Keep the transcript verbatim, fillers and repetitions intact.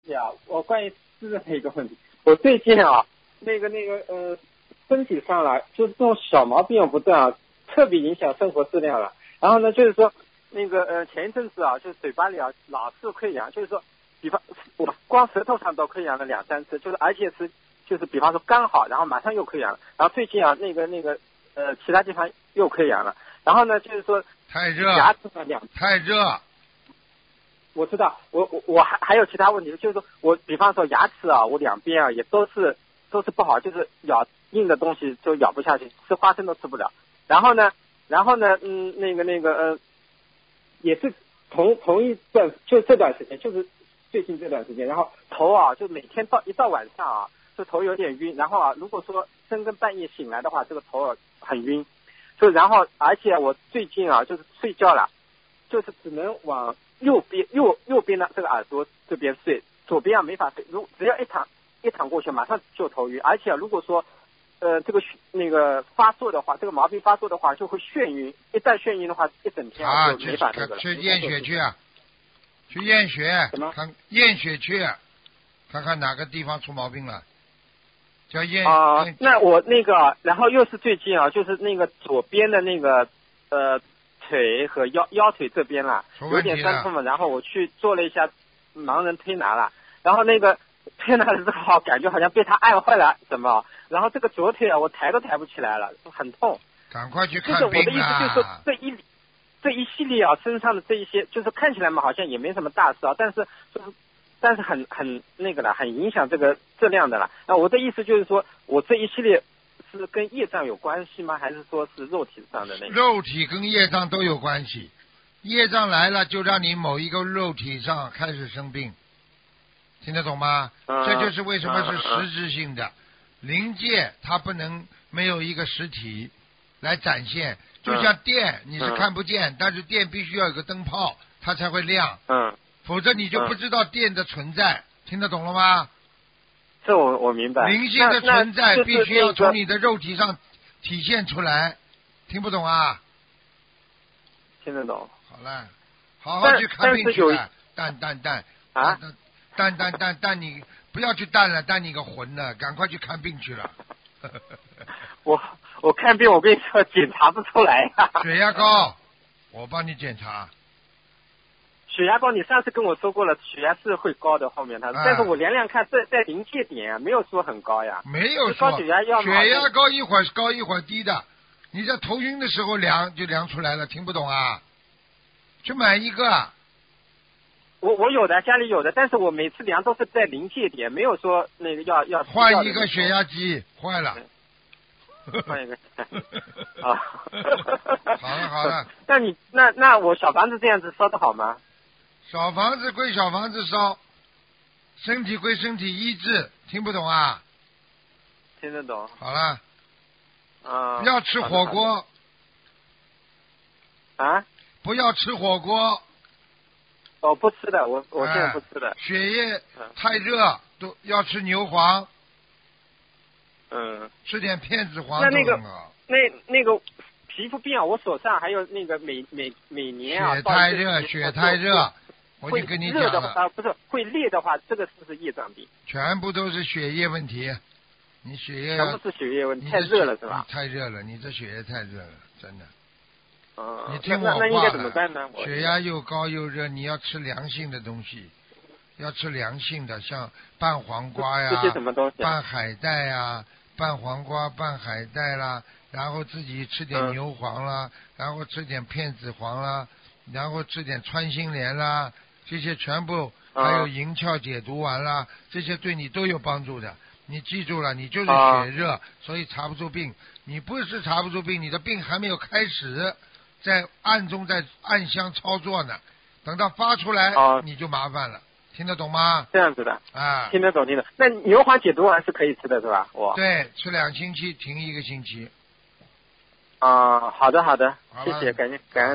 题啊，我关于私人的一个问题，我最近啊，那个那个呃，身体上了，就是这种小毛病不断啊，特别影响生活质量了。然后呢，就是说那个呃，前一阵子啊，就是嘴巴里啊老是溃疡，就是说，比方我光舌头上都溃疡了两三次，就是而且是就是比方说刚好，然后马上又溃疡了。然后最近啊，那个那个呃，其他地方又溃疡了。然后呢，就是说太热， 牙齿上两太热。 我知道，我我我还还有其他问题，就是说我比方说牙齿啊，我两边啊也都是都是不好，就是咬硬的东西就咬不下去，吃花生都吃不了。然后呢，然后呢，嗯，那个那个呃，也是同同一段，就这段时间，就是最近这段时间，然后头啊，就每天到一到晚上啊，就头有点晕，然后啊，如果说深更半夜醒来的话，这个头啊很晕，就然后而且我最近啊，就是睡觉了，就是只能往右边右右边的这个耳朵这边睡，左边啊没法睡。如只要一躺一躺过去，马上就头晕。而且、啊、如果说呃这个那个发作的话，这个毛病发作的话，就会眩晕。一旦眩晕的话，一整天啊就没法那个了。 去验血去啊，去验血， 什么？ 看验血去，看看哪个地方出毛病了。叫验啊、 验那我那个，然后又是最近啊，就是那个左边的那个呃。腿和腰腰腿这边啦，有点酸痛嘛，然后我去做了一下盲人推拿了，然后那个推拿的时候感觉好像被他按坏了什么，然后这个左腿啊我抬都抬不起来了，很痛。 赶快去就是看病我的意思就是说这一这一系列啊身上的这一些，就是看起来嘛好像也没什么大事啊，但是就是但是很很那个了，很影响这个质量的了。那我的意思就是说我这一系列。是跟业障有关系吗？还是说是肉体上的那个？ 肉体跟业障都有关系，业障来了就让你某一个肉体上开始生病，听得懂吗？ 嗯、 这就是为什么是嗯、 实质性的。嗯、灵界它不能没有一个实体来展现，就像电你是看不见，嗯、但是电必须要有个灯泡它才会亮， 嗯， 否则你就不知道电的存在，听得懂了吗？ 这我我明白。 灵性的存在必须要从你的肉体上体现出来，听不懂啊？ 听得懂。 好了，好好去看病去了。蛋蛋蛋啊！ 蛋蛋蛋蛋，你不要去蛋了，蛋你个魂了，赶快去看病去了。 我我看病，我跟你说检查不出来呀、 啊。血压高，我帮你检查。 血压高，你上次跟我说过了，血压是会高的，后面他，但是我量量看，在在临界点，没有说很高呀。 没有说。 高血压要血压高一会儿高一会儿低的，你在头晕的时候量就量出来了，听不懂啊？去买一个。 我我有的，家里有的，但是我每次量都是在临界点，没有说那个要要。 换一个血压机，坏了。 换一个。啊。 好了好了。 那你那那我小房子这样子烧得好吗？ 小房子归小房子烧，身体归身体医治，听不懂啊？ 听得懂。 好了。 啊。 不要吃火锅。 啊？ 不要吃火锅。 哦，不吃的，我我现在不吃的。 哎、血液太热，都要吃牛黄。 嗯。 吃点片子黄。 那那个那那个皮肤病啊，我手上还有那个每每每年啊。 血太热，血太热。我就跟你讲了， 啊，不是会裂的话，这个是不是业障病？ 全部都是血液问题，你血液全部是血液问题，太热了是吧？ 太热了，你这血液太热了，真的。 嗯。 你听我话那那应该怎么办呢？ 血压又高又热，你要吃凉性的东西，要吃凉性的，像拌黄瓜呀， 这些什么东西、 啊？拌海带呀，拌黄瓜、拌海带啦，然后自己吃点牛黄啦，嗯、然后吃点片子黄啦，然后吃点穿心莲啦。这些全部还有银翘解毒丸啦，这些对你都有帮助的。你记住了，你就是血热，啊、所以查不出病。你不是查不出病，你的病还没有开始，在暗中在暗箱操作呢。等到发出来，啊、你就麻烦了。听得懂吗？ 这样子的啊， 听得懂，听得懂。那牛黄解毒丸是可以吃的，是吧？我对，吃两星期，停一个星期。 啊，好的，好的，谢谢，感谢，感恩。